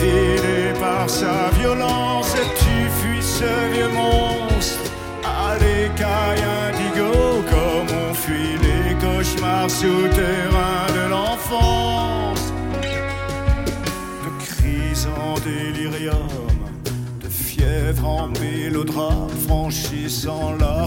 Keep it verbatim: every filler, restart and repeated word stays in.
Obsédé par sa violence, tu fuis ce vieux monstre à l'écaille indigo, comme on fuit les cauchemars souterrains de l'enfance. De cris en délirium, de fièvre en mélodrame, franchissant la